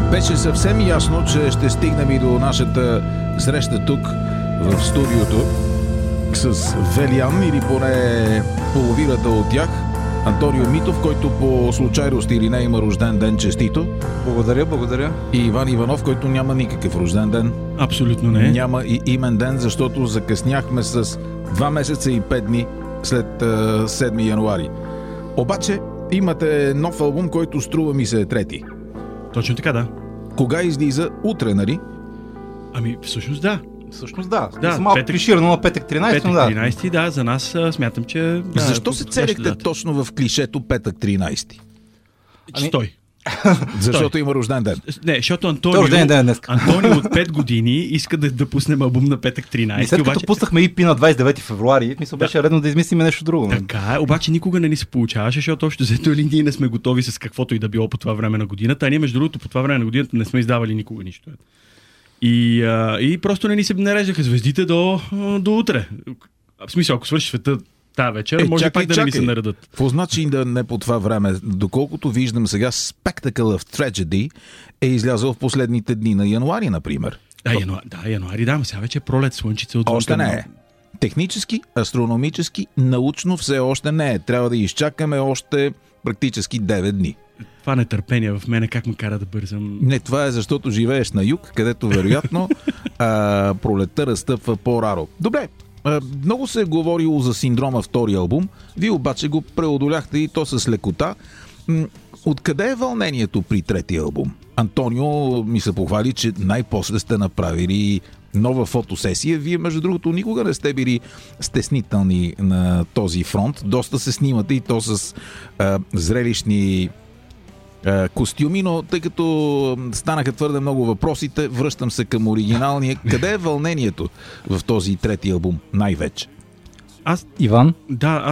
Беше съвсем ясно, че ще стигнем и до нашата среща тук в студиото с Велиан, или поне половината от тях, Антонио Митов, който по случайност или не има рожден ден, честито. Благодаря. И Иван Иванов, който няма никакъв рожден ден. Абсолютно не. Няма и имен ден, защото закъсняхме с 2 месеца и 5 дни след 7 януари. Обаче имате нов албум, който струва ми се е трети. Точно така, да. Кога излиза? Утре, нали? Ами, всъщност да. Да, малко клиширано на петък 13. Петък 13, да, за нас смятам, че... Да, защо се целихте точно в клишето петък 13? Стой. Защото има рожден ден. Не, защото Антонио от 5 години иска да пуснем албум на петък 13. И след като пуснахме EP на 29 февруари, беше редно да измислим нещо друго. Така е, обаче никога не ни се получаваше, защото общо взето или ние не сме готови с каквото и да било по това време на годината, а ние между другото по това време на годината не сме издавали никога нищо. И просто не ни се нареждаха звездите до утре. В смисъл, ако свърши света тази вечер, може пак да не ни се наредат. Какво значи да не по това време? Доколкото виждам сега, Spectacle of Tragedy е излязъл в последните дни на януари, например. Януари, да, но сега вече пролет, слънчица отвън. Още не е. Технически, астрономически, научно все още не е. Трябва да изчакаме още практически 9 дни. Това нетърпение в мене как ме кара да бързам? Не, това е защото живееш на юг, където вероятно пролетта разстъпва по-раро. Добре, много се е говорило за синдрома втори албум, вие обаче го преодоляхте и то с лекота. Откъде е вълнението при трети албум? Антонио ми се похвали, че най-после сте направили нова фотосесия. Вие, между другото, никога не сте били стеснителни на този фронт. Доста се снимате и то с зрелищни костюми, но тъй като станаха твърде много въпросите, връщам се към оригиналния. Къде е вълнението в този трети албум най-вече? Иван? Да,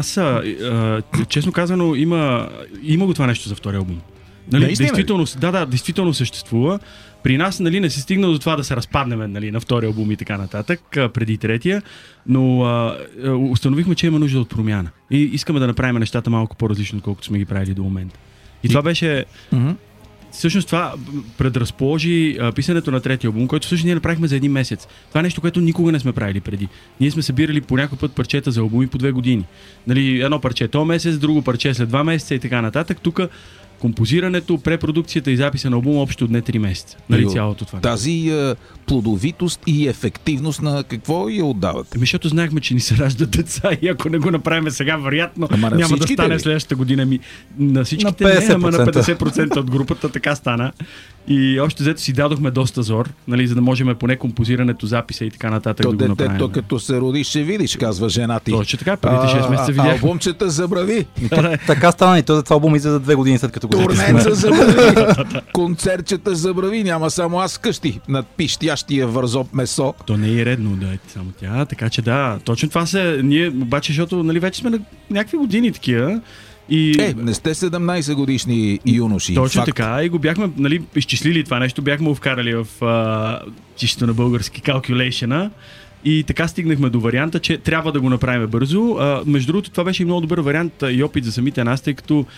честно казано, има го това нещо за втори албум. Нали, действително съществува. При нас не се стигна до това да се разпаднем на втори албум и така нататък, преди третия, но установихме, че има нужда от промяна. И искаме да направим нещата малко по-различно, отколкото сме ги правили до момента. И това беше... Всъщност това предразположи писането на третия албум, който всъщност ние направихме за 1 месец. Това е нещо, което никога не сме правили преди. Ние сме събирали по някой път парчета за албуми по 2 години. Едно парче този месец, друго парче след 2 месеца и така нататък. Тук композирането, препродукцията и записа на албума общо отне 3 месеца. Цялото това. Тази плодовитост и ефективност на какво я отдавате? Защото знаехме, че ни се раждат деца и ако не го направим сега, вероятно няма да стане следващата година. На всичките на 50%. Ама на 50% от групата така стана. И още взето си дадохме доста зор, за да можем поне композирането, записа и така нататък да го направим. Детето като се родиш, ще видиш, казва жена ти. Точно така, първите 6 месеца видях. Албумчета забрави. Така стана и това албум излезе за 2 години след като го турнеца забрави. Концертчета забрави. Няма само аз къщи над пищящия вързоп месо. То не е редно да е само тя, така че да, точно това се ние, обаче, защото вече сме на някакви години такива. Не сте 17 годишни юноши. Точно така. И го бяхме изчислили това нещо, бяхме го вкарали в чисто на български calculation-а. И така стигнахме до варианта, че трябва да го направим бързо. Между другото, това беше и много добър вариант и опит за самите нас, тъй като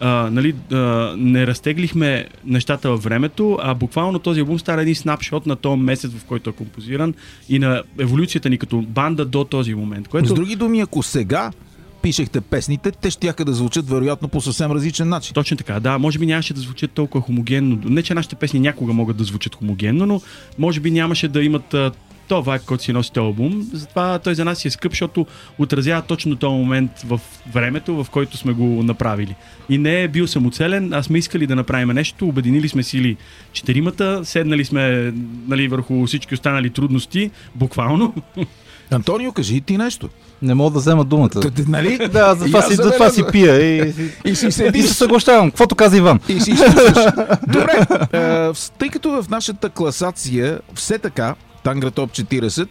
не разтеглихме нещата във времето, а буквално този албум стара един снапшот на този месец, в който е композиран и на еволюцията ни като банда до този момент. С други думи, ако сега пишехте песните, те щяха да звучат вероятно по съвсем различен начин. Точно така, да. Може би нямаше да звучат толкова хомогенно. Не, че нашите песни някога могат да звучат хомогенно, но може би нямаше да имат това, който си носи този албум. Затова той за нас е скъп, защото отразява точно този момент в времето, в който сме го направили. И не е бил самоцелен, а сме искали да направим нещо, обединили сме сили 4-мата, седнали сме върху всички останали трудности, буквално. Антонио, кажи ти нещо. Не мога да взема думата. Нали? Да, затова си пия и се съглащавам. Каквото каза Иван. И си слушаш. Добре, тъй като в нашата класация все така Тангра Топ 40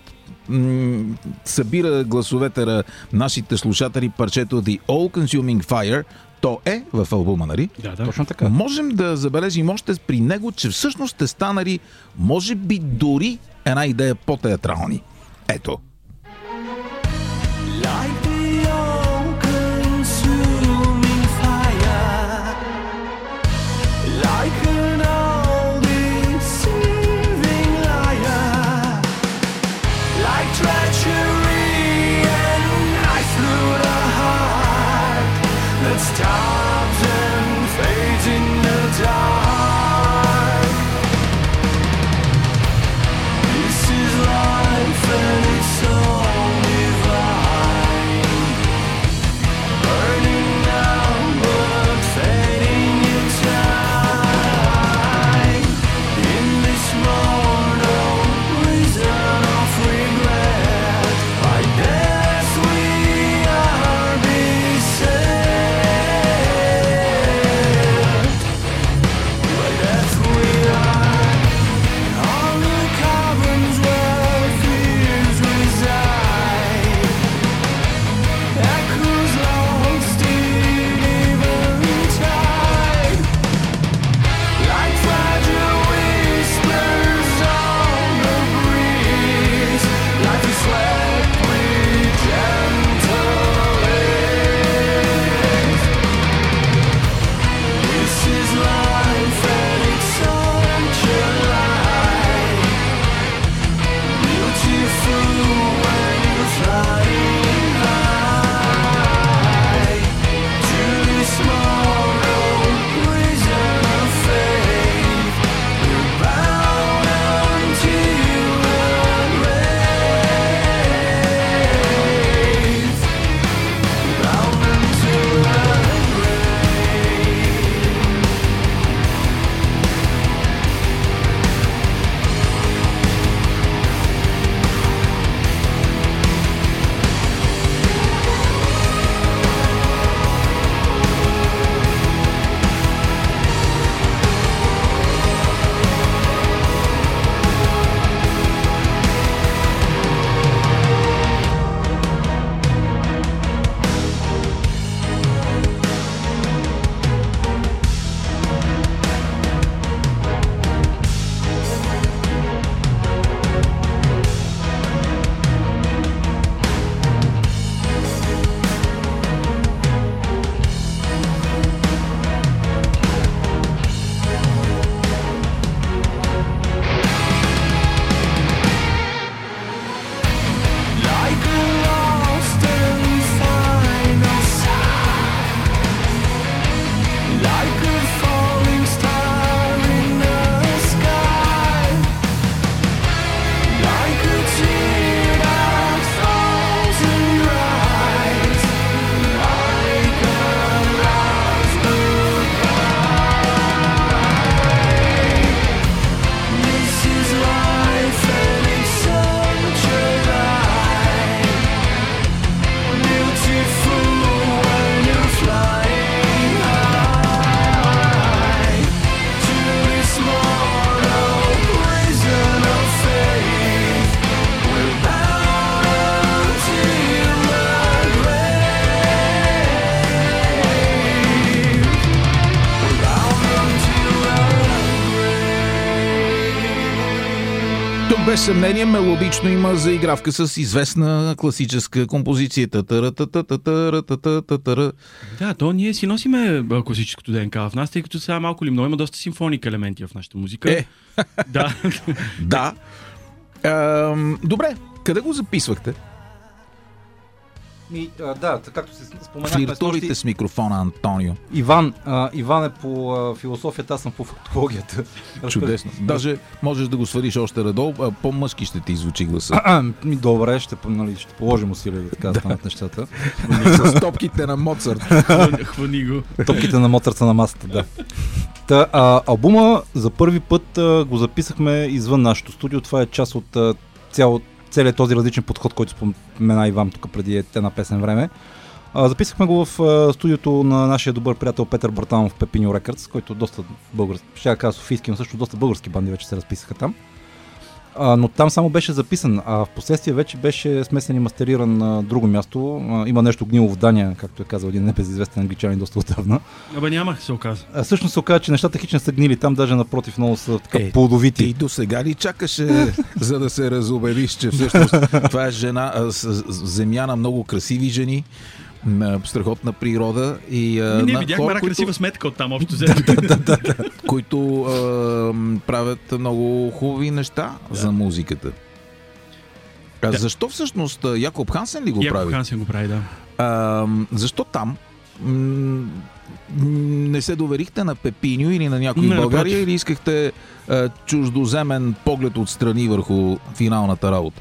събира гласовете на нашите слушатели парчето The All Consuming Fire, то е в албума, нали? Да, точно така. Можем да забележим още при него, че всъщност сте станали, може би дори една идея по-театрални. Ето. Like an old Тук без съмнение мелодично има заигравка с известна класическа композиция. Да, то ние си носиме класическото ДНК в нас, тъй като сега малко ли много има доста симфоник елементи в нашата музика. Да. Да. Добре, къде го записвахте? Да, както се споменахме... Флиртурите с микрофона, Антонио. Иван е по философията, аз съм по фактологията. Чудесно. Даже можеш да го свалиш още надолу, по-мъжки ще ти звучи гласа. Добре, ще положим усилия да така станат нещата. С топките на Моцарт. Хвани го. Топките на Моцарт са на масата, да. Албума за първи път го записахме извън нашото студио. Това е част от целият този различен подход, който спомена Иван тук преди една песен време. Записахме го в студиото на нашия добър приятел Петър Бартанов в Pepinio Records, който доста български, ще я кажа софийски, но също доста български банди вече се разписаха там. Но там само беше записан, а в последствие вече беше смесен и мастериран на друго място. Има нещо гнило в Дания, както е казал един небезизвестен англичанин доста отдавна. Няма, се оказа. Всъщност се оказа, че нещата хич не са гнили там, даже напротив, много са така плодовити. Ти до сега ли чакаше, за да се разубедиш, че всъщност това е земя на много красиви жени, страхотна природа и ние видяхме една красива сметка от там общо взето. които правят много хубави неща за музиката. Защо всъщност Якоб Хансен ли го прави? Якоб Хансен го прави, да. Защо там не се доверихте на Pepinio или на някой в България, или искахте чуждоземен поглед отстрани върху финалната работа?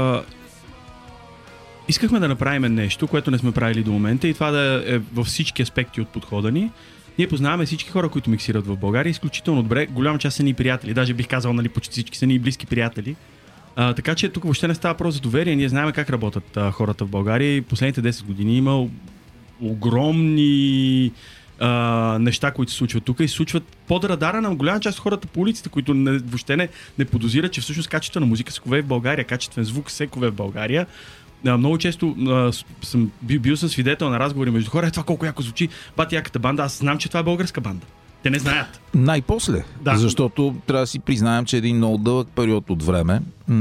Искахме да направим нещо, което не сме правили до момента, и това да е във всички аспекти от подхода ни. Ние познаваме всички хора, които миксират в България, изключително добре. Голяма част са ни приятели, даже бих казал, почти всички са ни близки приятели. Така че тук въобще не става въпрос за доверие. Ние знаем как работят хората в България, и последните 10 години има огромни неща, които се случват тук, и се случват под радара на голяма част от хората по улиците, които въобще не подозират, че всъщност качествена музика се кове в България, качествен звук се кове в България. Много често съм бил със свидетел на разговори между хора. Това колко яко звучи, бати яката банда. Аз знам, че това е българска банда. Те не знаят. Най-после. Да. Защото трябва да си признаем, че един много дълъг период от време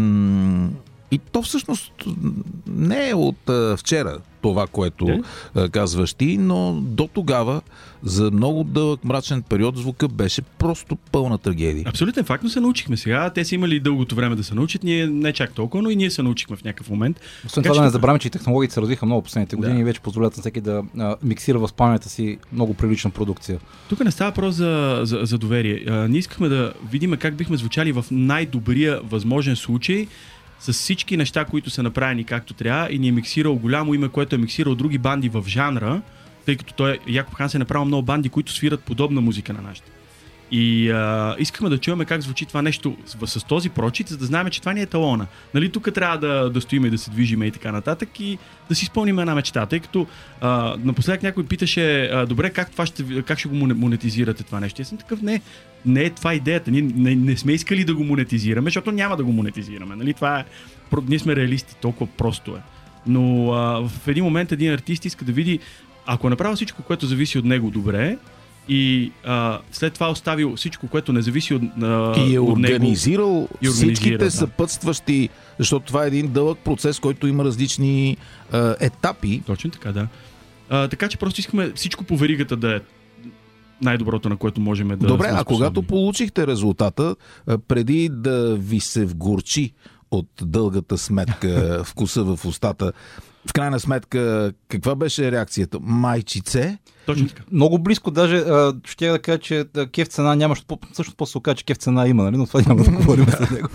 и то всъщност не е от вчера това, което казваш ти, но до тогава за много дълъг мрачен период звука беше просто пълна трагедия. Абсолютен факт, но се научихме сега. Те са имали дългото време да се научат, ние не чак толкова, но и ние се научихме в някакъв момент. Освен това да не забравяме, че и технологиите се развиха много последните години и вече позволят на всеки да миксира в спалнята си много прилична продукция. Тук не става въпрос за доверие. Ние искахме да видим как бихме звучали в най-добрия възможен случай, с всички неща, които са направени както трябва, и ни е миксирал голямо име, което е миксирал други банди в жанра, тъй като Якоб Хансен е направил много банди, които свират подобна музика на нашите. И искахме да чуем как звучи това нещо с този прочит, за да знаем, че това ни е талона. Нали, тук трябва да стоим и да се движим и така нататък, и да си изпълним една мечта. Тъй като напоследък някой питаше, добре, как ще го монетизирате това нещо? Аз съм такъв, не е това идеята. Ние не сме искали да го монетизираме, защото няма да го монетизираме. Нали? Това ние сме реалисти, толкова просто е. Но в един момент един артист иска да види, ако е направил всичко, което зависи от него, добре, и след това оставил всичко, което не зависи от и е организирал всичките да. съпътстващи, защото това е един дълъг процес, който има различни етапи. Точно така, да. Така че просто искаме всичко по веригата да е най-доброто, на което можем да... Добре, а когато получихте резултата, преди да ви се вгорчи от дългата сметка, вкуса в устата, в крайна сметка, каква беше реакцията? Майчице? Точно така. Много близко, даже ще да кажа, че кеф цена нямаш, всъщност после се окаже, че кеф цена има, нали? Но това няма да говорим с него.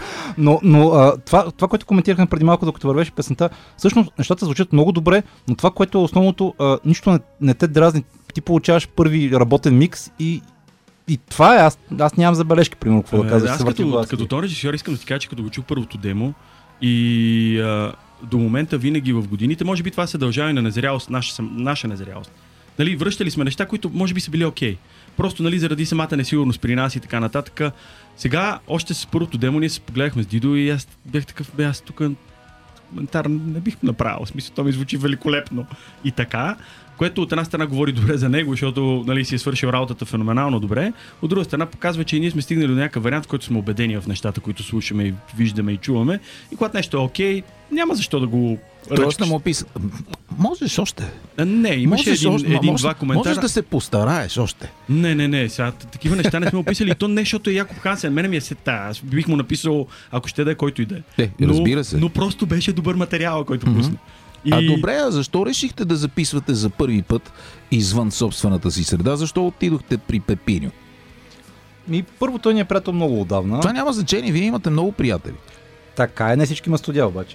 Но това, което коментирахме преди малко, докато вървеше песента, всъщност нещата звучат много добре, но това, което е основното, нищо не те дразни. Ти получаваш първи работен микс и това е, аз нямам забележки, примерно, какво да казваш. Аз като този режисьор искам да ти кажа, че като го чух първото демо и до момента винаги в годините, може би това се дължава и на незрялост, наша незрялост. Нали, връщали сме неща, които може би са били окей. Просто, нали, заради самата несигурност при нас и така нататък. Сега, още с първото демо, ние се погледахме с Дидо и аз бях такъв, аз тук коментар не бих направил. В смисъл, то ми звучи великолепно. И така, Което от една страна говори добре за него, защото нали, си е свършил работата феноменално добре. От друга страна показва, че ние сме стигнали до някакъв вариант, в който сме убедени в нещата, които слушаме и виждаме и чуваме. И когато нещо е окей, няма защо да го Тоест да му описа. Можеш още. Не, имаше един-два коментара. Можеш да се постараеш още. Не. Сега, такива неща не сме описали. То не, защото е Якоб Хансен. Мене ми е сета. Аз бих му написал, ако ще да е който иде. Разбира се. Но просто беше добър материал, който пусна. Добре, а защо решихте да записвате за първи път извън собствената си среда? Защо отидохте при Пепиньо? Първо, той ни е приятел много отдавна. Това няма значение, вие имате много приятели. Така е, не всички има студия обаче.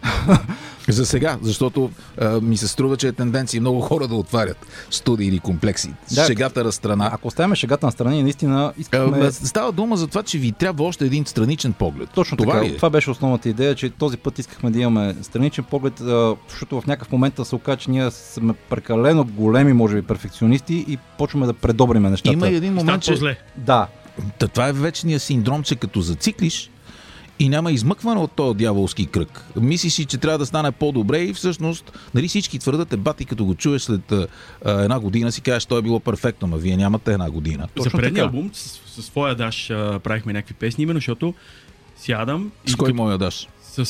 За сега, защото ми се струва, че е тенденция много хора да отварят студии или комплекси. Да, шегата на страна. Ако оставяме шегата на страна, наистина искаме... Става дума за това, че ви трябва още един страничен поглед. Точно това така. Това беше основната идея, че този път искахме да имаме страничен поглед, защото в някакъв момент се оказа, че ние сме прекалено големи, може би, перфекционисти и почваме да предобриме нещата. Има един момент, че... зле. Да. Това е вечният синдром, че като зациклиш и няма измъкване от този дяволски кръг. Мислиш си, че трябва да стане по-добре и всъщност нали, всички твърдат бати, като го чуеш след една година си кажеш, той е било перфектно, но вие нямате една година. За предния албум с своя Даш правихме някакви песни, именно защото сядам... С кой моя Даш?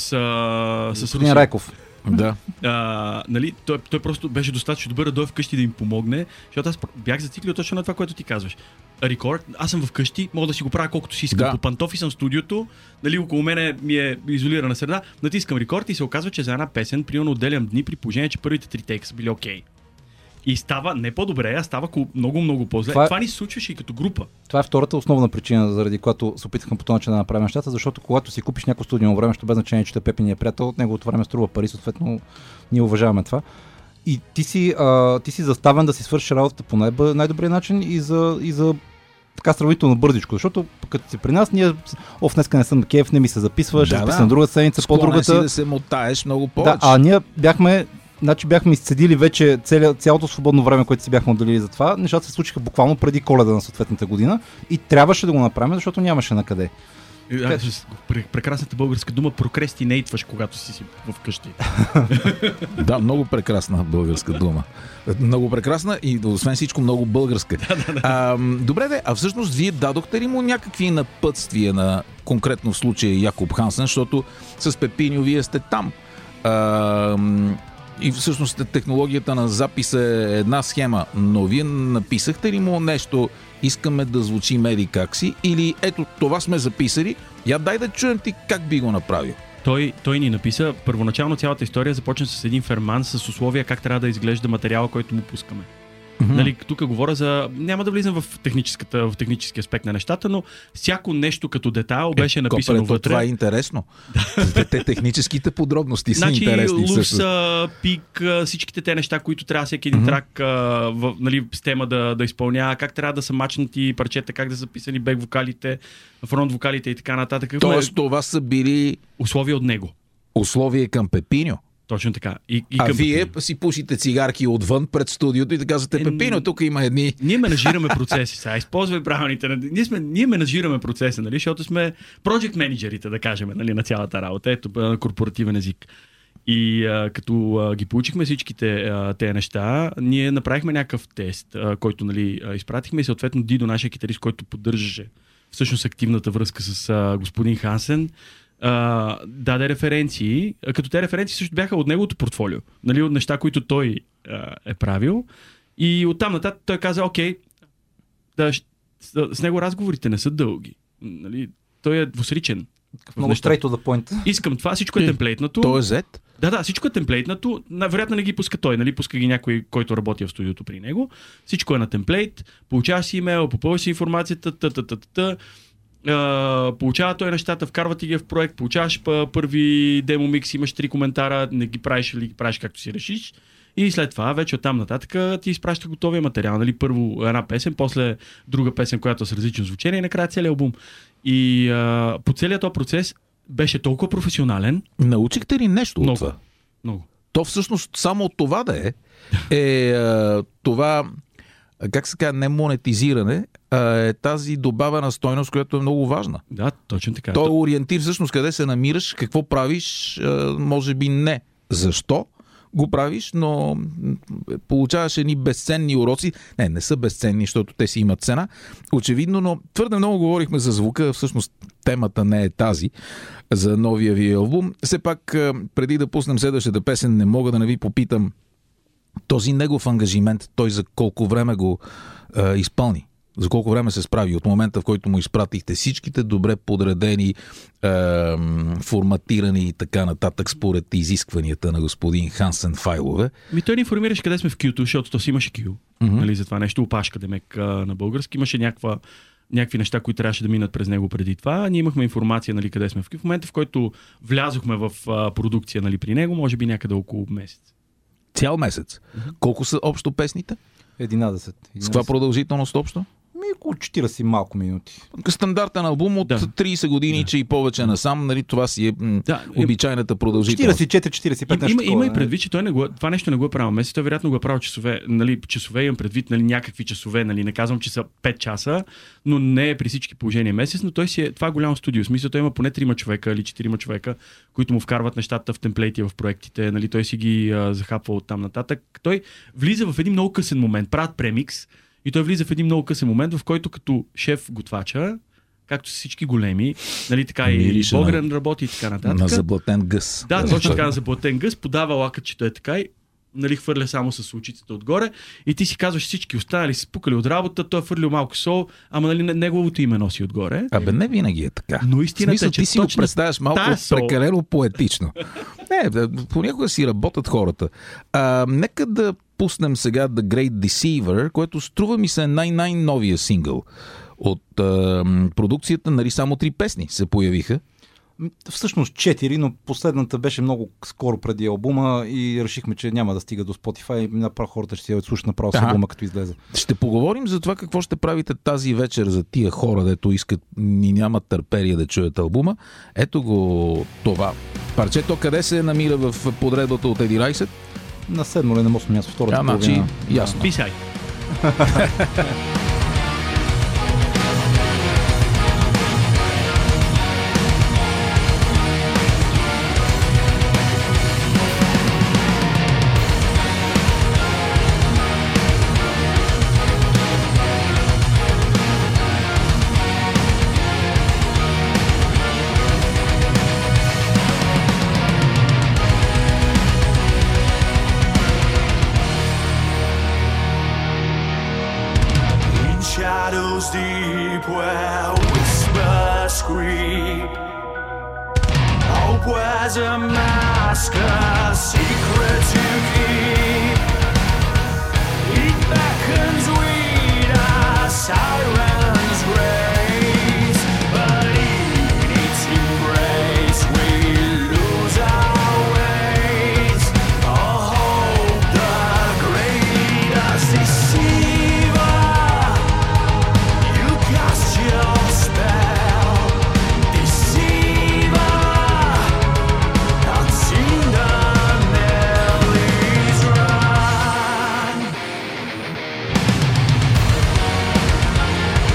С Русин Райков. Да. Нали, той просто беше достатъчно добър да дойде вкъщи да им помогне, защото аз бях зациклил точно на това, което ти казваш. Рекорд, аз съм вкъщи, мога да си го правя колкото си искам. Да. По пантофи съм в студиото, нали, около мене ми е изолирана среда, натискам рекорд и се оказва, че за една песен примерно отделям дни при положение, че първите 3 тейка са били окей. И става не по-добре, а става много по-зле. Това ни се случваше и като група. Това е втората основна причина, заради която се опитахме по този начин да направим нещата, защото когато си купиш някакво студио време, ще без значение, че Пепи ни е приятел, от неговото време струва пари, съответно ние уважаваме това. И ти си заставен да си свършиш работата по най-добрия начин и за така сравнително бързичко, защото като си при нас, ние днеска не съм кеф, не ми се записваш, ще записам другата седмица, по-другата. Склонен си да се мотаеш много повече. Да, а ние бяхме изцедили вече цялото свободно време, което си бяхме отделили за това. Нещата се случиха буквално преди Коледа на съответната година и трябваше да го направим, защото нямаше на къде. Прекрасната българска дума прокрастинейтваш, когато си вкъщи. Да, много прекрасна българска дума. Много прекрасна и освен всичко много българска. Добре, а всъщност вие дадохте ли му някакви напътствия на конкретно в случая Якоб Хансен, защото с Пепиньо вие сте там. И всъщност технологията на запис е една схема, но вие написахте ли му нещо, искаме да звучи меди как си, или ето това сме записали, дай да чуем ти как би го направил. Той ни написа, първоначално цялата история започна с един ферман с условия как трябва да изглежда материала, който му пускаме. Нали, тук говоря за... Няма да влизам в технически аспект на нещата, но всяко нещо като детайл беше написано вътре. Това е интересно. Те техническите подробности са интересни. Лупса, пик, всичките те неща, които трябва всеки един трак нали, с тема да изпълнява, как трябва да са мачнати парчета, как да са записани бек вокалите, фронт вокалите и така нататък. Тоест това са били... условия от него. Условия към Пепиньо. Точно така. А вие си пушите цигарки отвън пред студиото и да казвате, Пепиньо, тук има едни... Ние менажираме процеси. Сега използвай правилните... Ние менажираме процеса, нали, защото сме project менеджерите, да кажем, нали, на цялата работа. Ето, на корпоративен език. И като ги получихме всичките тези неща, ние направихме някакъв тест, който нали, изпратихме и съответно Дидо, нашия китарист, който поддържаше всъщност активната връзка с господин Хансен, даде референции, като те референции също бяха от неговото портфолио, нали, от неща, които той е правил. И оттам нататък той каза, окей, с него разговорите не са дълги. Нали, той е двусричен. Много straight to the point. Искам това, всичко е темплейтнато. То е Z? Да, всичко е темплейтнато. Вероятно не ги пуска той, нали? Пуска ги някой, който работи в студиото при него. Всичко е на темплейт. Получаваш си имейл, попълваш си информацията, получава той нещата, вкарва ти ги в проект, получаваш първи демо микс, имаш 3 коментара, не ги правиш или ги правиш както си решиш. И след това, вече оттам нататък ти изпраща готовия материал. Нали? Първо една песен, после друга песен, която е с различно звучение и накрая целият албум. И по целият този процес беше толкова професионален. Научихте ли нещо от това? Много. То всъщност само от това да е това, как се казва, не монетизиране, е тази добавена стойност, която е много важна. Да, точно така. Той е ориентир всъщност къде се намираш, какво правиш, може би не. Защо? го правиш, но получаваш едни безценни уроци. Не са безценни, защото те си имат цена. Очевидно, но твърде много говорихме за звука. Всъщност темата не е тази за новия ви албум. Все пак, преди да пуснем следващата песен, не мога да не ви попитам този негов ангажимент, той за колко време го изпълни? За колко време се справи от момента, в който му изпратихте всичките добре подредени, форматирани и така нататък според изискванията на господин Хансен файлове? Той ни информираше къде сме в Q-то, защото то си имаше Q. Нали, за това нещо, опашка демек на български. Имаше някакви неща, които трябваше да минат през него преди това. Ние имахме информация, нали, къде сме в Q. В момента, в който влязохме в продукция, нали, при него, може би някъде около месец. Цял месец. Колко са общо песните? 11. С каква продължителност общо? Около 40 малко минути. Стандартен албум от 30 години, че и повече насам, нали, това си е обичайната продължителност. 44-45 нещо. Има и предвид, че това нещо не го е правил месец, той вероятно го е правил часове, нали, часове имам предвид, нали, някакви часове, нали, не казвам, че са 5 часа, но не е при всички положения месец, но той си е, това е голямо студио, в смисъл той има поне 3 човека или 4 човека, които му вкарват нещата в темплейти, в проектите, нали, той си ги захапва от там нататък. Той влиза в един много късен момент, правят премикс. И той влиза в един много късен момент, в който като шеф готвача, както са всички големи, нали, така и Богран работи и така нататък. На заблатен гъс. Да, точно така, на заблатен гъс, подава лакътчето е така и, нали, хвърля само с лучицата отгоре и ти си казваш, всички останали си спукали от работа, той е фърлил малко сол, ама, нали, неговото име носи отгоре. Абе, не винаги е така. Но истината е, че ти си го представяш малко прекалено поетично. Не, понякога си работят хората. Нека да пуснем сега The Great Deceiver, което струва ми се най-новия сингъл от продукцията, нали, само 3 песни се появиха. Всъщност 4, но последната беше много скоро преди албума и решихме, че няма да стига до Spotify и направо хората ще си я слушат направо с албума, като излезе. Ще поговорим за това какво ще правите тази вечер за тия хора, дето искат и нямат търпение да чуят албума. Ето го това парчето. Къде се намира в подредбата от 11? На 7 или на 8 място, втората половина. Ясно. Писай. Deep where whispers scream. Hope wears a mask, a secret to keep. It beckons we as sirens raise, but in its embrace we lose our ways. Oh, hope the greatest deceiver. Cast your spell, deceiver. I've seen the Nellies run.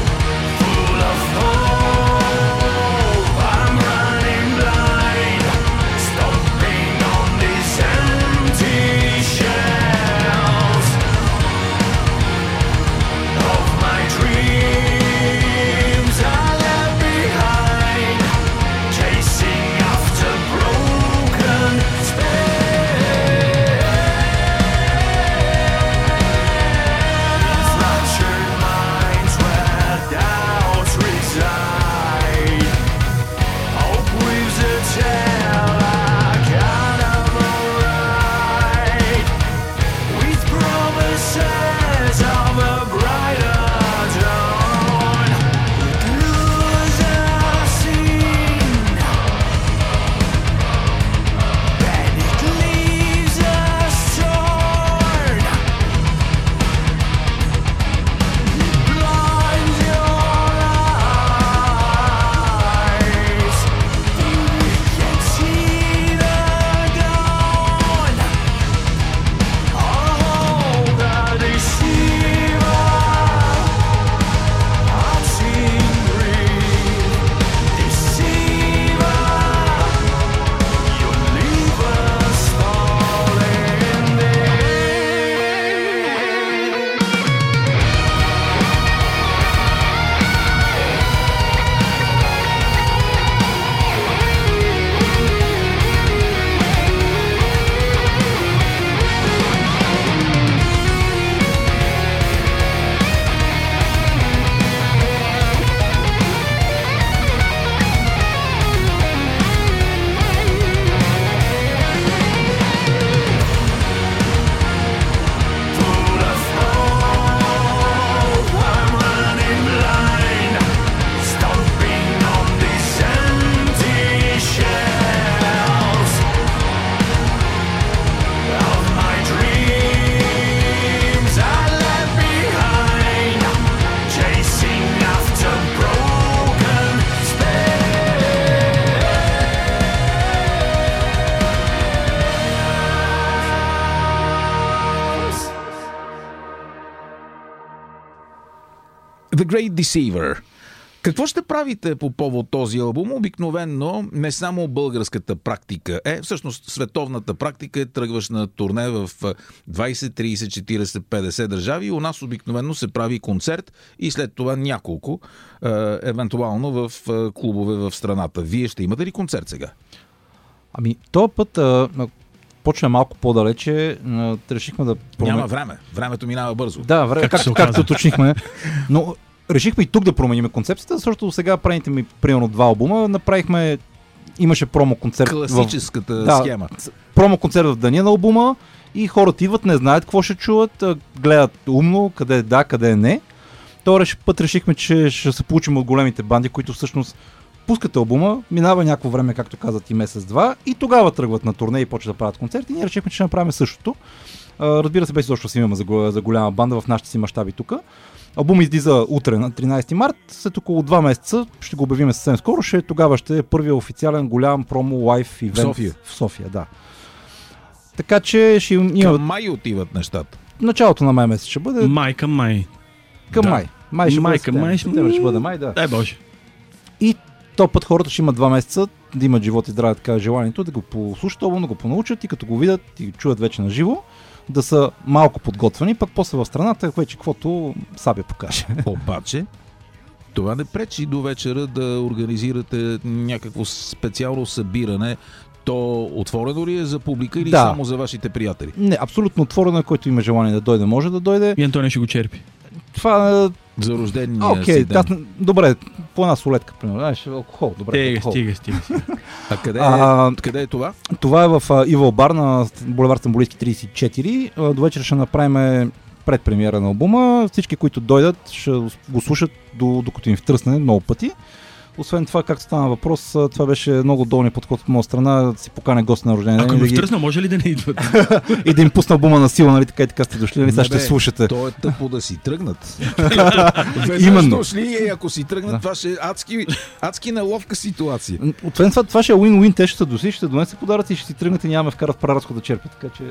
Great Deceiver. Какво ще правите по повод този албум? Обикновенно не само българската практика всъщност световната практика тръгваш на турне в 20, 30, 40, 50 държави. У нас обикновенно се прави концерт и след това няколко, евентуално в клубове в страната. Вие ще имате ли концерт сега? Ами, този път почва малко по-далече. Решихме да... Няма време. Времето минава бързо. Да, както уточнихме. Но решихме и тук да променим концепцията, защото сега правите ми примерно 2 албума. Имаше промо-концерт. Класическата схема. Промо-концерт в деня на албума и хората идват, не знаят какво ще чуват, гледат умно, къде е да, къде е не. Този път решихме, че ще се получим от големите банди, които всъщност пускат албума, минава някакво време, както казват и месец-два, и тогава тръгват на турне и почват да правят концерти. Ние решихме, че ще направим същото. Разбира се, без изобщо си имаме за голяма банда в нашите си мащаби тук. Албум излиза утре на 13 март, след около 2 месеца ще го обявим съвсем скоро, тогава ще е първият официален голям промо лайв ивент в София. Да. Така че ще има... Към май отиват нещата. Началото на май месец ще бъде. Май към май. Към да. Май. Май ще бъде. Май ще бъде май, да. Дай Боже. И то път хората ще имат 2 месеца да имат живот и здраве, така желанието, да го послушат албум, да го понаучат и като го видят и чуят вече на живо, да са малко подготвени, пък после в страната вече каквото Сабя покаже. Обаче, това не пречи до вечера да организирате някакво специално събиране. То отворено ли е за публика или само за вашите приятели? Не, абсолютно отворено е, който има желание да дойде, може да дойде. И Антония ще го черпи. Това за рождения си ден. Добре, по една солетка, примерно. Знаеш, алкохол. Добре, стига. А къде е това? Това е в Evil Bar на булевард Стамболийски 34. До вечера ще направим предпремиера на албума. Всички, които дойдат, ще го слушат докато им втръсне много пъти. Освен това, както стана въпрос, това беше много долния подход от моя страна, да си поканя гост на рождение. Ако ми втръсна, може ли да не идват? И да им пусна албума на сила, нали така и така сте дошли, нали сега ще слушате. То е тъпо да си тръгнат. Именно. Дошли, ако си тръгнат, това ще е адски неловка ситуация. Освен това ще е win-win, те ще се дошли, ще донесе подаръци и ще си тръгнат и нямаме вкара в праразко да черпи, така че...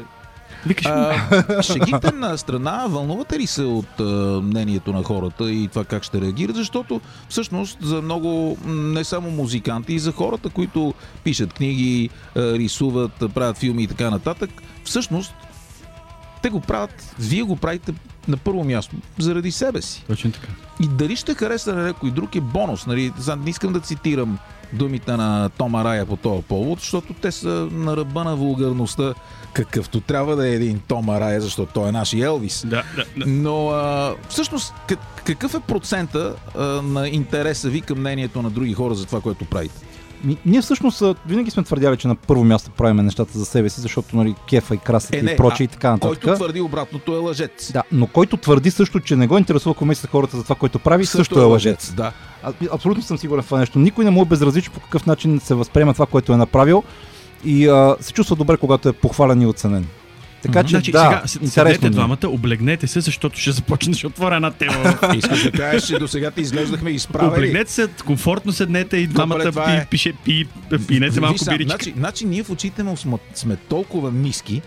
Шегите на страна, вълнувате ли се от мнението на хората и това как ще реагират, защото всъщност за много, не само музиканти, и за хората, които пишат книги, рисуват, правят филми и така нататък, всъщност те го правят, вие го правите на първо място заради себе си. Точно така. И дали ще хареса на някой друг е бонус. Нали? Не искам да цитирам думите на Том Арая по този повод, защото те са на ръба на вулгарността, какъвто трябва да е един Том Арая, защото той е нашия Елвис. Да. Но всъщност какъв е процента на интереса ви към мнението на други хора за това, което правите? Ние всъщност винаги сме твърдяли, че на първо място правим нещата за себе си, защото нали, кефа и красата и прочее и така нататък. Който твърди обратното е лъжец. Да, но който твърди също, че не го интересува ако мислят хората за това, което прави, също е лъжец. Да. Абсолютно съм сигурен в това нещо. Никой не му е безразличен по какъв начин се възприема това, което е направил и се чувства добре, когато е похвален и оценен. Така че значи, да, сега седнете двамата, облегнете се, защото ще започнеш да отворя една тема. Искаш да кажеш, че до сега ти изглеждахме изправени. Облегнете се, комфортно седнете и двамата пинете малко биричка. Значи ние в очите му сме толкова ниски.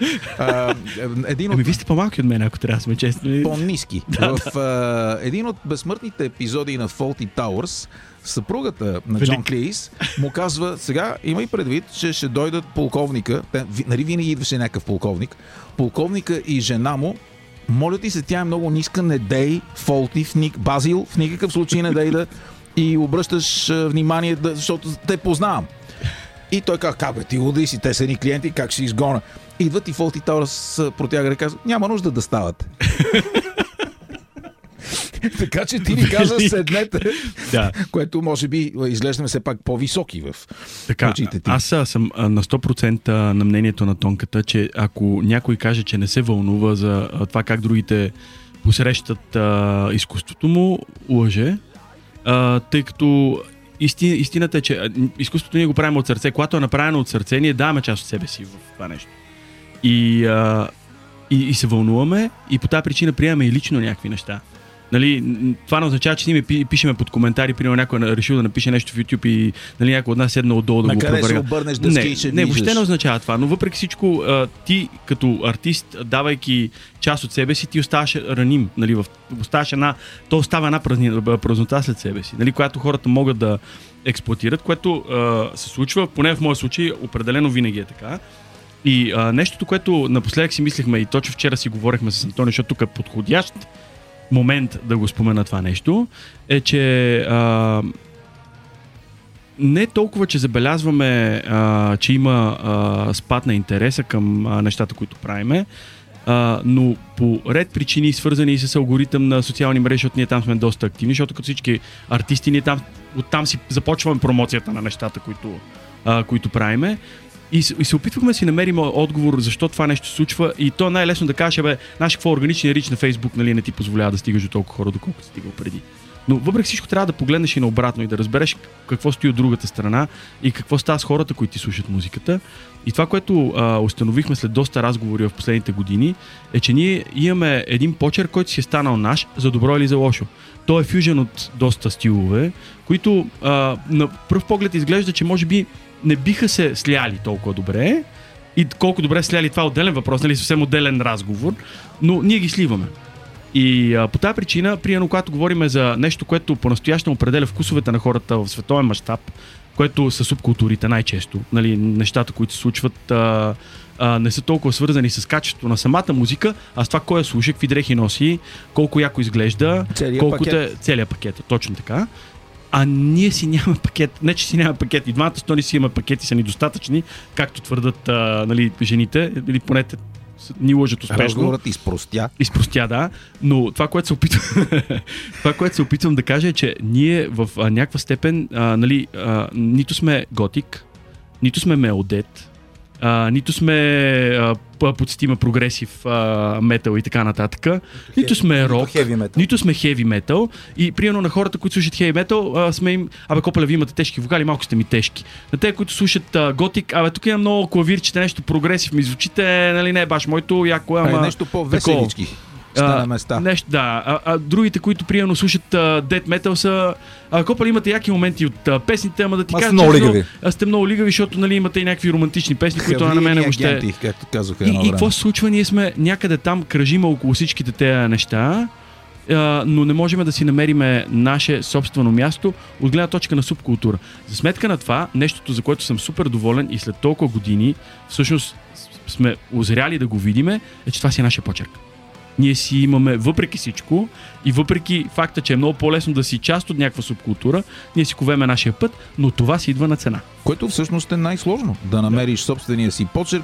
Вие сте по-малки от мен, ако трябва да сме честни. По-ниски. В един от безсмъртните епизоди на Fawlty Towers съпругата на Джон Клийс му казва, сега имай предвид, че ще дойдат полковника, нали винаги идваше някакъв полковника и жена му, моля ти се, тя е много ниска, не дей Фолти, Базил, в никакъв случай не дей да и обръщаш внимание, защото те познавам. И той казва, как бе, ти луда и си, те са ни клиенти, как ще изгона. Идват и Fawlty Towers протяга и казва, няма нужда да стават. Така че ти ни каза седнете, което може би изглеждаме все пак по-високи в очите ти. Аз съм на 100% на мнението на Тонката, че ако някой каже, че не се вълнува за това как другите посрещат изкуството му, лъже, тъй като истината е, че изкуството ние го правим от сърце. Когато е направено от сърце, ние даваме част от себе си в това нещо. И се вълнуваме и по тази причина приемаме и лично някакви неща. Нали, това не означава, че ние пишеме под коментари, примерно някой е решил да напише нещо в YouTube и нали, някой от нас седна отдолу да го Накъде проверга. се обърнеш дъски и ще не, въобще виждаш. не означава това, но въпреки всичко ти като артист, давайки част от себе си, ти оставаш раним, нали, то остава една празнота след себе си, нали, която хората могат да експлоатират, което се случва, поне в моя случай, определено винаги е така. И нещото, което напоследък си мислихме и точно вчера си говорихме с Антони, защото тук е подходящ момент да го спомена това нещо, е, че не толкова, че забелязваме, че има спад на интереса към нещата, които правиме, но по ред причини, свързани с алгоритъм на социални мрежи, защото ние там сме доста активни, защото като всички артисти, ние оттам си започваме промоцията на нещата, които правиме. И се опитвахме да си намерим отговор защо това нещо се случва и то най-лесно да кажеш, знаеш какво органичният рич на Фейсбук, нали, не ти позволява да стигаш до толкова хора, доколкото си стигал преди. Но въпреки всичко трябва да погледнеш и наобратно и да разбереш какво стои от другата страна и какво става с хората, които ти слушат музиката. И това, което установихме след доста разговори в последните години, е, че ние имаме един почерк, който си е станал наш, за добро или за лошо. Той е фюжен от доста стилове, които на пръв поглед изглежда, че може би не биха се сляли толкова добре и колко добре сляли, това е отделен въпрос, нали, съвсем отделен разговор, но ние ги сливаме. И по тази причина, примерно, когато говорим за нещо, което по-настоящем определя вкусовете на хората в световен мащаб, което са субкултурите най-често, нали, нещата, които се случват, не са толкова свързани с качеството на самата музика, а с това кой я слуша, какви дрехи носи, колко яко изглежда, целият пакет, точно така. А ние си нямаме пакет. Не, че си нямаме пакет. И двамата стони си имаме пакети, са недостатъчни, както твърдат нали, жените, или поне ни лъжат успешно. Разговорът изпростя, да. Но това, което се опитвам да кажа е, че ние в някаква степен нали, нито сме готик, нито сме мелодет, нито сме подстима прогресив метал и така нататък. Нито сме рок, нито сме хеви метал. И примерно на хората, които слушат хеви метал, сме им, Копале, ви имате тежки вокали, малко сте ми тежки. На те, които слушат готик, тук има много клавирчета, нещо прогресив, ми звучите, нали, не е баш моето, яко, ама нещо по-веселички. На места. Нещо, да. Другите, които примерно слушат Death Metal са... Копале, имате яки моменти от песните, ама да ти кажа, сте много лигави, защото нали, имате и някакви романтични песни, които на мен въобще... както казаха и какво се случва? Ние сме някъде там, кръжиме около всичките тези неща, но не можем да си намериме наше собствено място от гледна точка на субкултура. За сметка на това, нещото, за което съм супер доволен и след толкова години, всъщност сме озряли да го видиме, е, че това си е нашия почерк. Ние си имаме, въпреки всичко и въпреки факта, че е много по-лесно да си част от някаква субкултура, ние си ковеме нашия път, но това си идва на цена. Което всъщност е най-сложно, да намериш собствения си почерк.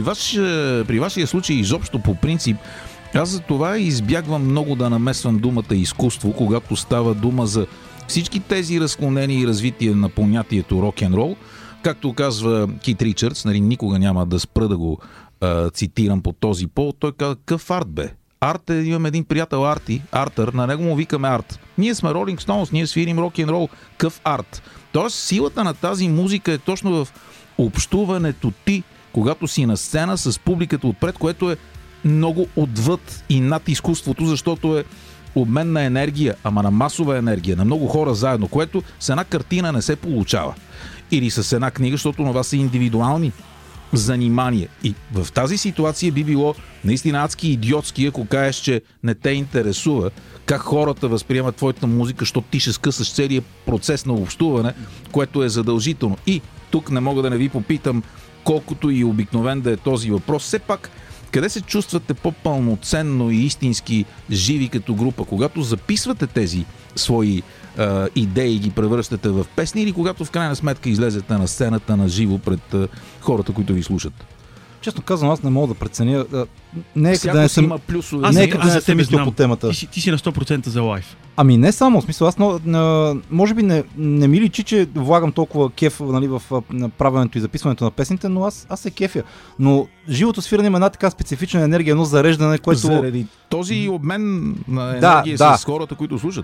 При вашия случай изобщо по принцип, аз за това избягвам много да намесвам думата изкуство, когато става дума за всички тези разклонения и развитие на понятието рок-н-рол. Както казва Кит Ричардс, нали, никога няма да спра да го цитирам по този повод, той казва, къв арт бе? Арт имам един приятел Артър, на него му викаме Арт. Ние сме Rolling Stones, ние свирим рок-н-рол, къв арт. Тоест силата на тази музика е точно в общуването ти, когато си на сцена с публиката отпред, което е много отвъд и над изкуството, защото е обмен на енергия, ама на масова енергия, на много хора заедно, което с една картина не се получава. Или с една книга, защото това са индивидуални занимание. И в тази ситуация би било наистина адски идиотски, ако кажеш, че не те интересува как хората възприемат твоята музика, защото ти ще скъсаш целият процес на общуване, което е задължително. И тук не мога да не ви попитам, колкото и обикновен да е този въпрос, все пак, къде се чувствате по-пълноценно и истински живи като група? Когато записвате тези свои идеи и ги превръщате в песни или когато в крайна сметка излезете на сцената на живо пред хората, които ви слушат? Честно казвам, аз не мога да преценя. Нека да не съм... има плюсове. Нека да не съм мислил по темата. Ти си на 100% за лайф. Ами не само, в смисъл, аз може би не ми личи, че влагам толкова кеф, нали, в правенето и записването на песните, но аз се кефя. Но живото свиране има една така специфична енергия, едно зареждане, което... Заради този обмен на енергия с хората, които слушат.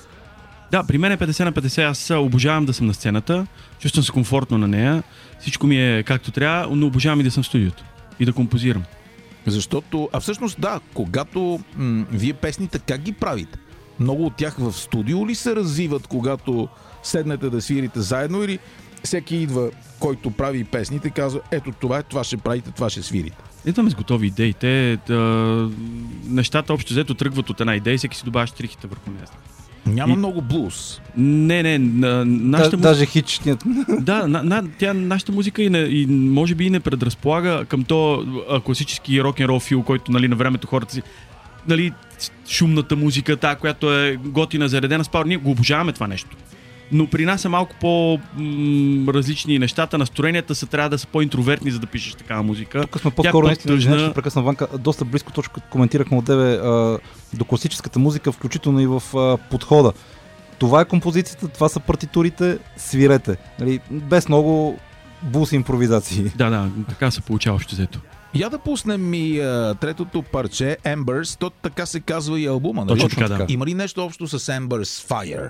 Да, при мен е 50 на 50, аз обожавам да съм на сцената, чувствам се комфортно на нея, всичко ми е както трябва, но обожавам и да съм в студиото и да композирам. Защото, всъщност да, когато вие песните, как ги правите? Много от тях в студио ли се развиват, когато седнете да свирите заедно, или всеки идва, който прави песните, казва, ето това ще правите, това ще свирите? Идваме с готови идеи. Нещата общо взето тръгват от една идея и всеки си добавя штрихите върху място. Няма много блуз. Не, нашата музика... Даже хич нет. Да, нашата музика и може би и не предразполага към то класически рок-н-рол фил, който, нали, на времето хората си... Нали, шумната музика, която е готина, заредена с пауър. Ние го обожаваме това нещо. Но при нас е малко по-различни нещата. Настроенията трябва да са по-интровертни, за да пишеш такава музика. Тук сме по-скоро, наистина, ще прекъсна Ванка, доста близко точно коментирахме от тебе до класическата музика, включително и в подхода. Това е композицията, това са партитурите, свирете. Нали, без много булс импровизации. Да, така се получава още взето. Я да пуснем и третото парче, Embers, то така се казва и албума. Точно така, да. Има ли нещо общо с Embers Fire?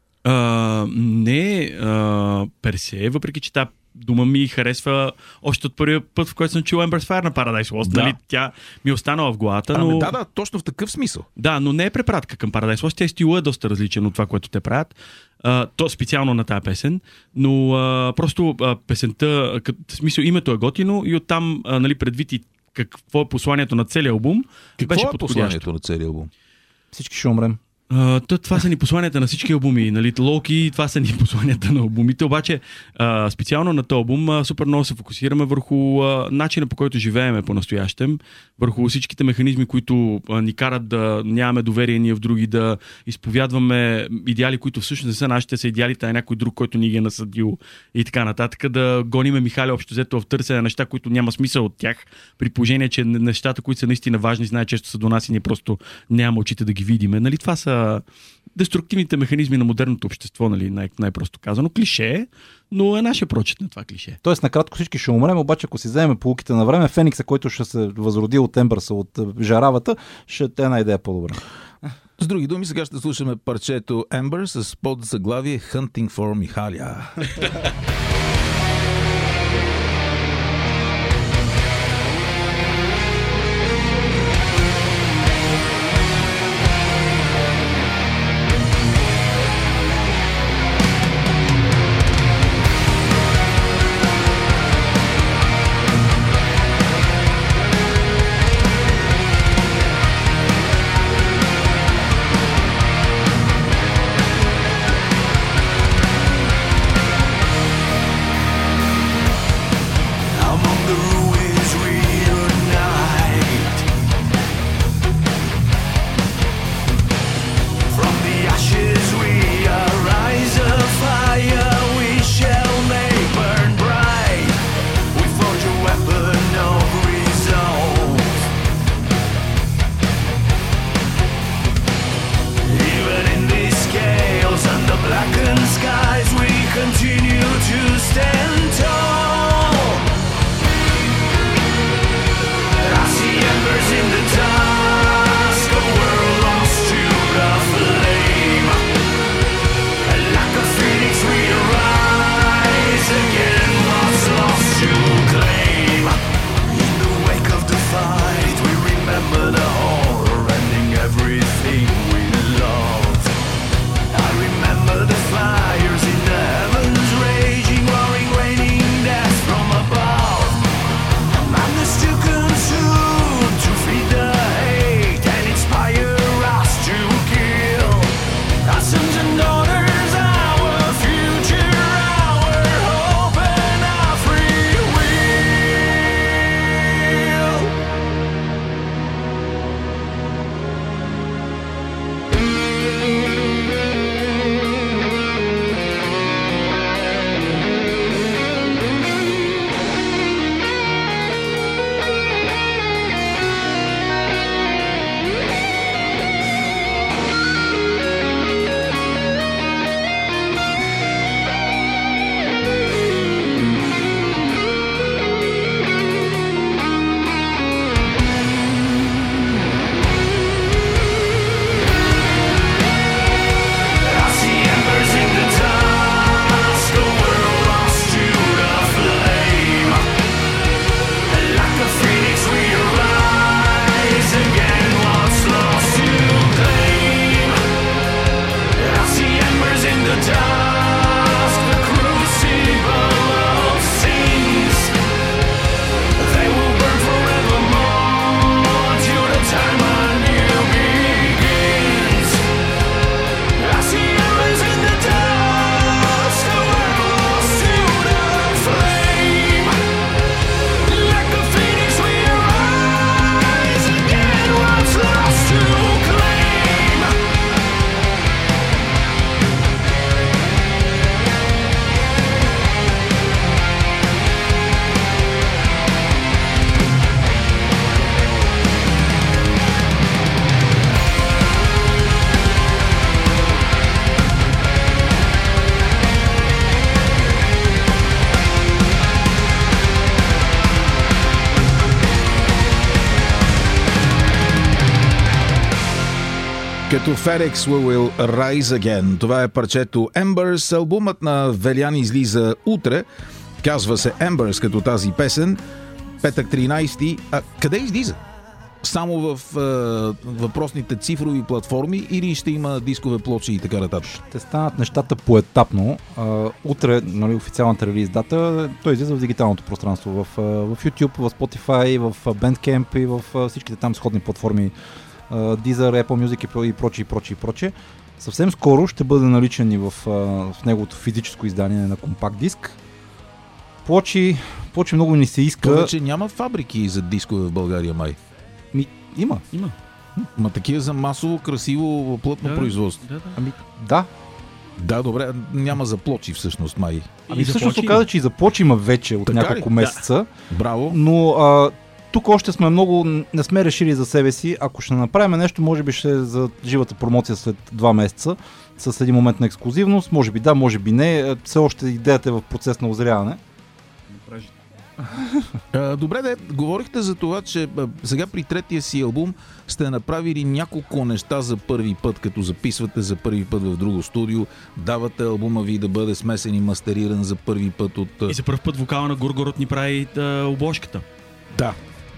Не, персе, въпреки че тази дума ми харесва още от първия път, в който съм чул Embers Fire на Paradise Lost. Да. Нали, тя ми е останала в главата, но... Да, точно в такъв смисъл. Да, но не е препратка към Paradise Lost. Тя стила е доста различен от това, което те правят. То специално на тази песен, но просто песента, в смисъл името е готино и оттам, нали, предвид и какво е посланието на целия албум, Какво беше е подходящо. посланието на целия албум? Всички ще умрем. Това са ни посланията на всички албуми, нали, Локи, това са ни посланията на албумите, обаче специално на този албум супер много се фокусираме върху начина, по който живееме по-настоящем, върху всичките механизми, които ни карат да нямаме доверие ние в други, да изповядваме идеали, които всъщност не са нашите, са идеалите на някой друг, който ни ги е насъдил и така нататък, да гониме Михали общо взето в търсене на неща, които няма смисъл от тях, при положение, че нещата, които са наистина важни, знаят, често са до нас и ние просто нямаме очите да ги видиме. Нали, това са деструктивните механизми на модерното общество, нали, най-просто казано. Клише, но е нашия прочит на това клише. Тоест, накратко всички ще умрем, обаче ако си вземем полуките на време, Феникса, който ще се възроди от Ембърса, от жаравата, ще е една идея по-добра. С други думи, сега ще слушаме парчето Ember с подзаглавие Hunting for Михалия. Като FedEx Will Rise Again. Това е парчето Embers. Албумът на Велян излиза утре. Казва се Embers като тази песен. Петък 13. А къде излиза? Само в въпросните цифрови платформи или ще има дискове, плочи и така нататък? Ще станат нещата поетапно. Утре, нали, официалната релиз дата, той излиза в дигиталното пространство. В YouTube, в Spotify, в Bandcamp и в всичките там сходни платформи. Deezer, Apple Music и прочие. Съвсем скоро ще бъде наличен и в неговото физическо издание на компакт диск. Плочи много ни се иска. Това вече няма фабрики за дискове в България, май. Има. Ма такива за масово, красиво, плътно производство. Да. Да, добре, няма за плочи всъщност, май. Всъщност се каза, че и за плочи има вече от така няколко месеца. Браво. Но тук още сме много, не сме решили за себе си. Ако ще направим нещо, може би ще за живата промоция след 2 месеца, с един момент на ексклузивност. Може би да, може би не. Все още идеята е в процес на озряване. Добре, говорихте за това, че сега при третия си албум сте направили няколко неща за първи път, като записвате за първи път в друго студио, давате албума ви да бъде смесен и мастериран за първи път от... И за първ път вокала на Горгород ни прави обложката. Да,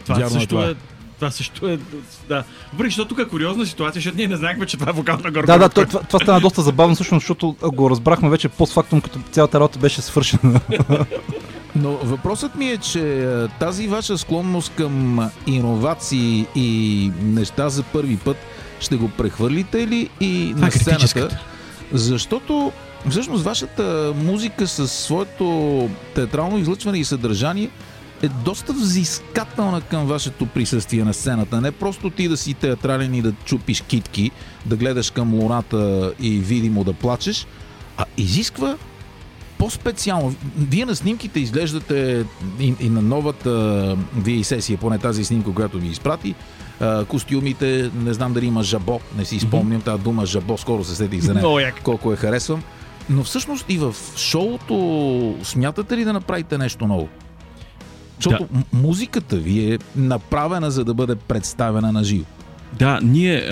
това също е... Да. Въпреки, защото тук е куриозна ситуация, защото ние не знаехме, че това е вокал на Горгород. Да, това стана доста забавно, всъщност, защото го разбрахме вече постфактум, като цялата работа беше свършена. Но въпросът ми е, че тази ваша склонност към иновации и неща за първи път ще го прехвърлите ли и на сцената? Защото всъщност вашата музика със своето театрално излъчване и съдържание е доста взискателна към вашето присъствие на сцената. Не просто ти да си театрален и да чупиш китки, да гледаш към луната и видимо да плачеш, а изисква по-специално. Вие на снимките изглеждате и на новата VA сесия, поне тази снимка, която ви изпрати. Костюмите, не знам дали има жабо, не си спомням тази дума жабо, скоро се сетих за нея, колко я харесвам. Но всъщност и в шоуто смятате ли да направите нещо ново? Защото музиката ви е направена, за да бъде представена на живо. Да, ние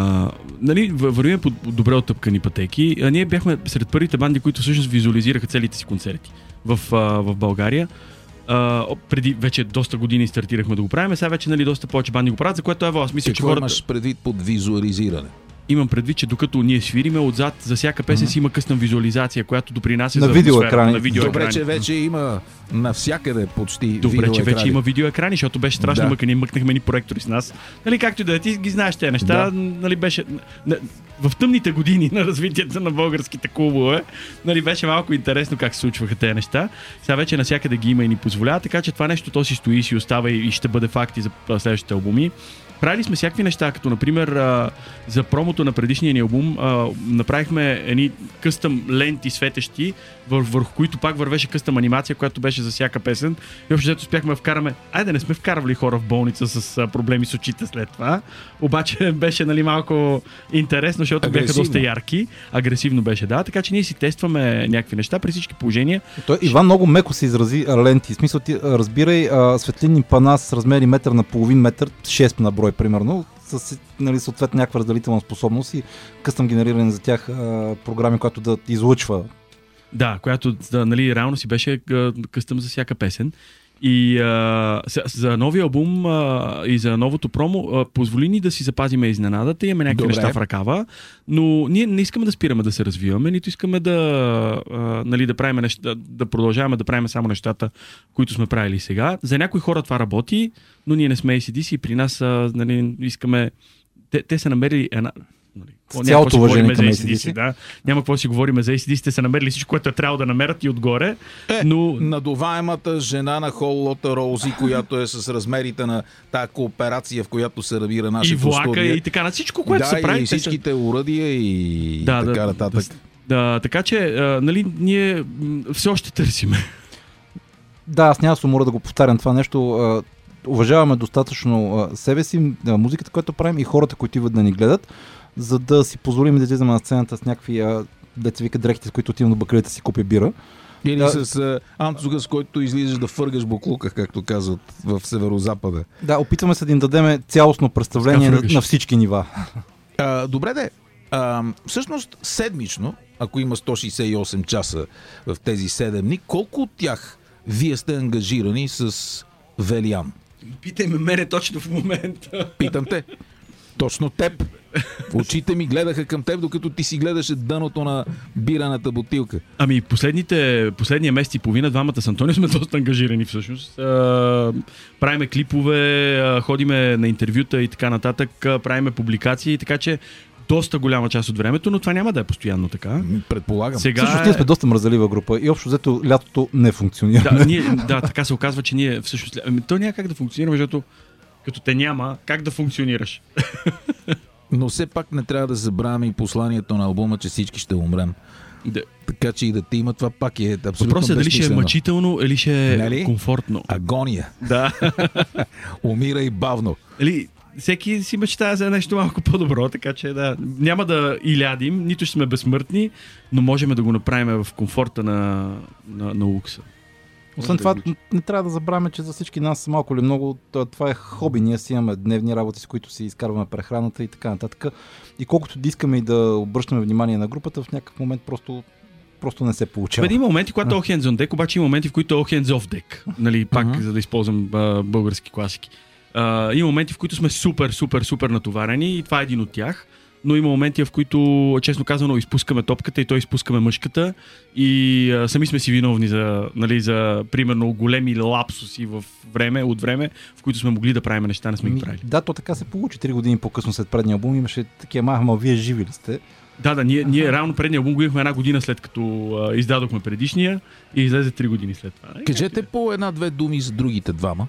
вървим по добре оттъпкани пътеки. Ние бяхме сред първите банди, които всъщност визуализираха целите си концерти в България. Преди вече доста години стартирахме да го правим, сега вече доста повече банди го правят, за което аз мисля, че хората... имаш предвид под визуализиране? Имам предвид, че докато ние свириме, отзад за всяка песен си има късна визуализация, която допринася на за видеоекрани. Добре, че вече има навсякъде почти видеоекрани. Добре, че вече има видеоекрани, защото беше страшно мъка, ние мъкнахме ни проектори с нас. Както и да ти ги знаеш тези неща, беше... В тъмните години на развитието на българските клубове, беше малко интересно как се случваха тези неща. Сега вече навсякъде ги има и ни позволява, така че това нещо то си стои и си остава и ще бъде факт и за следващите албуми. Правили сме всякакви неща, като например за промото на предишния ни албум направихме едни къстъм ленти светещи, върху които пак вървеше къстъм анимация, която беше за всяка песен. И общо успяхме да вкараме, не сме вкарвали хора в болница с проблеми с очите след това, обаче беше малко интересно, защото бяха доста ярки, агресивно беше, така че ние си тестваме някакви неща при всички положения. Иван много меко се изрази ленти, в смисъл ти разбирай светлинни пана с размери метър на половин метър, 6 на брой примерно, с съответно някаква разделителна способност и къстъм генериране за тях програми, която да излъчва. Да, която реално си беше къстъм за всяка песен. И за новия албум и за новото промо позволи ни да си запазиме изненадата, имаме някакви неща в ръкава, но ние не искаме да спираме да се развиваме, нито искаме да правим неща, да продължаваме да правим само нещата, които сме правили сега. За някои хора това работи, но ние не сме ACDC и при нас искаме... Те са намерили една... С цялото уважение към ACDC. Да. Няма какво да си говорим за ACDC, те са намерили всичко, което е трябвало да намерят и отгоре. Но... Надуваемата жена на Хол Лота Роузи, която е с размерите на тази кооперация, в която се набира нашето студия. И влака и така, на всичко, което се прави. И всичките уръдия и така нататък. Така че, ние все още търсиме. Да, аз няма да се уморя да го повтарям това нещо. Уважаваме достатъчно себе си, музиката, която правим и хората, които идват да ни гледат, за да си позволим да излизаме на сцената с някакви деца вика дрехите, с които отивам до бакалията си купя бира. Или с антуга, с който излизаш да фъргаш буклука, както казват в Северозапада. Да, опитваме се да им дадем цялостно представление на всички нива. Добре де. Всъщност седмично, ако има 168 часа в тези 7 дни, колко от тях вие сте ангажирани с Велиан? Питай ме мене точно в момента. Питам те. Точно теб. Очите ми гледаха към теб, докато ти си гледаше дъното на бираната бутилка. Ами последния месец и половина двамата с Антонио сме доста ангажирани всъщност. Правиме клипове, ходиме на интервюта и така нататък, правиме публикации, така че доста голяма част от времето, но това няма да е постоянно така. Предполагам. Сега Всъщност ние сме доста мързалива група и общо взето лятото не функционира. Да, така се оказва, че ние всъщност... То няма как да функционира, защото като те няма, как да функционираш? Но все пак не трябва да забравяме и посланието на албума, че всички ще умрем. Да. Така че и да те има това пак е абсолютно Въпросът е дали ще е мъчително или ще е Нали? комфортно. Агония. Да. Умира и бавно. Всеки си мечтае за нещо малко по-добро, така че да, няма да илядим, нито ще сме безсмъртни, но можем да го направим в комфорта на лукса. Освен това, не трябва да забравяме, че за всички нас малко или много това е хоби. Ние си имаме дневни работи, с които си изкарваме прехраната и така нататък. И колкото да искаме и да обръщаме внимание на групата, в някакъв момент просто не се получава. Има моменти, когато all hands on deck, обаче има моменти, в които all hands off deck. Нали, пак, за да използвам български класики. Има моменти, в които сме супер натоварени и това е един от тях. Но има моменти, в които, честно казано, изпускаме топката и той изпускаме мъжката и сами сме си виновни за примерно големи лапсуси от време, в които сме могли да правим неща, не сме ги правили. Да, то така се получи. 3 години по-късно след предния албум имаше такива, ама вие живи ли сте? Да, ние реално предния албум го имахме 1 година след като издадохме предишния и излезе 3 години след това. Кажете по 1-2 думи за другите двама.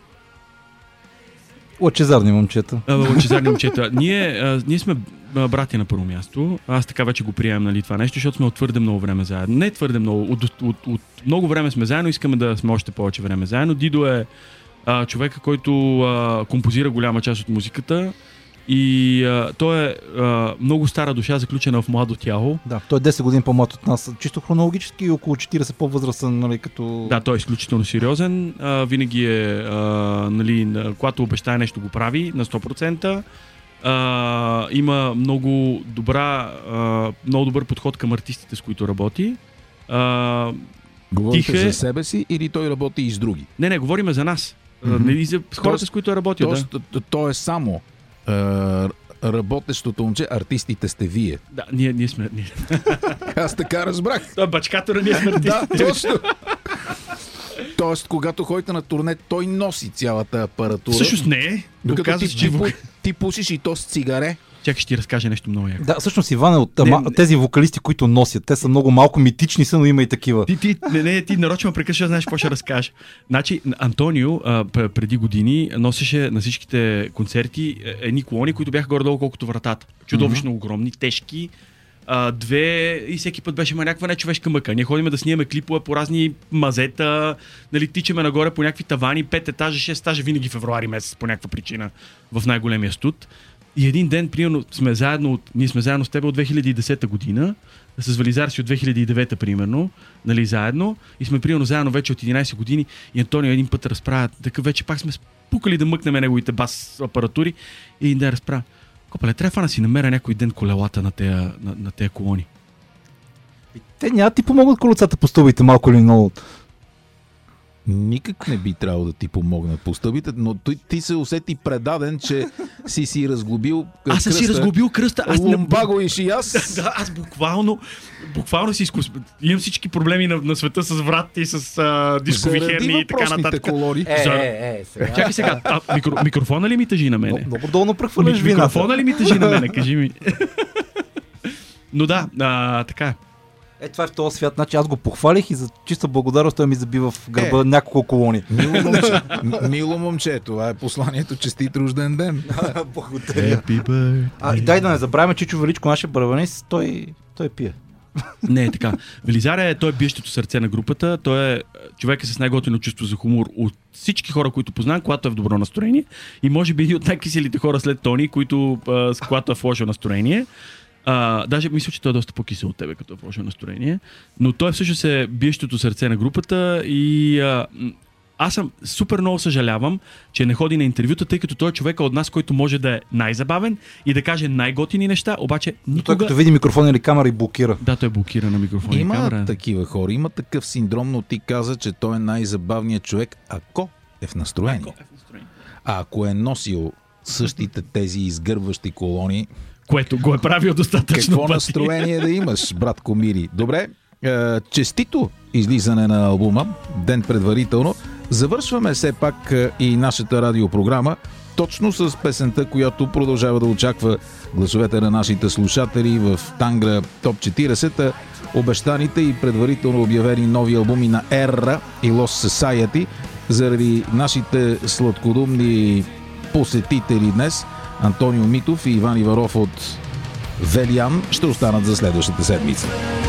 Лъчезарни момчета. Лъчезарни момчета. Ние сме брати на първо място. Аз така вече го приемам, нали, това нещо, защото сме от твърде много време заедно. Не твърде много, от много време сме заедно, искаме да сме още повече време заедно. Дидо е човека, който композира голяма част от музиката и той е много стара душа, заключена в младо тяло. Да, той е 10 години по-млад от нас, чисто хронологически и около 40 по-възрастен, нали, като... Да, той е изключително сериозен, винаги е, нали, когато обещае нещо го прави на 100%. Има много добър подход към артистите, с които работи. Говорите за себе си или той работи и с други? Не, говориме за нас. Не за хората, с които работи. То е само работещото момче, артистите сте вие. Да, ние сме... Аз така разбрах. Той е бачкатора, ние сме артистите. Да, точно. Тоест, когато ходите на турне, той носи цялата апаратура. Всъщност не е. Докато ти пушиш и то с цигаре. Чакай, ще ти разкажа нещо много яко. Да, всъщност Иван е от тези вокалисти, които носят. Те са много малко митични са, но има и такива. Ти нарочно прекъсваш, знаеш какво ще разкажеш. Значи, Антонио преди години носеше на всичките концерти едни колони, които бяха горе-долу колкото вратата. Чудовищно огромни, тежки. 2 и всеки път беше някаква нечовешка мъка. Ние ходим да снимаме клипове по разни мазета, нали, тичаме нагоре по някакви тавани, 5 етажа, 6 етажа, винаги февруари месец по някаква причина в най-големия студ. И един ден, примерно, ние сме заедно с теб от 2010 година, с Велизар си от 2009 примерно, нали, заедно, и сме примерно заедно вече от 11 години и Антонио един път разправя, така вече пак сме спукали да мъкнем неговите бас апаратури и един ден разправя. Копале, трябва да си намеря някой ден колелата на тези колони. Те няма ти помогнат колецата по стълбите малко или много. Никак не би трябвало да ти помогна по стълбите, но ти се усети предаден, че си разглобил кръста. Аз съм си разглобил кръста. Лумбаго и аз. Да, аз буквално си имам всички проблеми на света с вратите и с дискови херни и така нататък. Чакай сега, микрофона ли ми тъжи на мене? Много долно прехвърляш вината. Микрофона ли ми тъжи на мене, кажи ми. Но да, така е. Това е в този свят. Значи аз го похвалих и за чиста благодарност той ми забива в гърба няколко колони. Мило момче, това е посланието, честит рожден ден. Благодаря. И дай да не забравяме, Чичо Величко, нашия барабанист, той пие. Не е така. Велизар той е биещото сърце на групата. Той е човек с най-готино чувство за хумор от всички хора, които познавам, когато е в добро настроение. И може би и от най-киселите хора след Тони, когато е в лошо настроение. Даже мисля, че той е доста по-кисел от тебе, като е в лошо настроение. Но той всъщност е биещото сърце на групата и аз съм супер много съжалявам, че не ходи на интервюта, тъй като той е човека от нас, който може да е най-забавен и да каже най-готини неща, обаче никога... Той като види микрофон или камера и блокира. Да, той блокира на микрофон и камера. Има такива хора, има такъв синдром, но ти каза, че той е най-забавният човек, ако е в настроение. А ако е носил същите тези изгърбващи колони, което го е правил достатъчно какво пъти. настроение да имаш, братко Мири? Добре, честито излизане на албума, ден предварително. Завършваме все пак и нашата радиопрограма точно с песента, която продължава да очаква гласовете на нашите слушатели в Тангра Топ 40, обещаните и предварително обявени нови албуми на Erra и Lost Society. Заради нашите сладкодумни посетители днес, Антонио Митов и Иван Иваров от Велиан, ще останат за следващата седмица.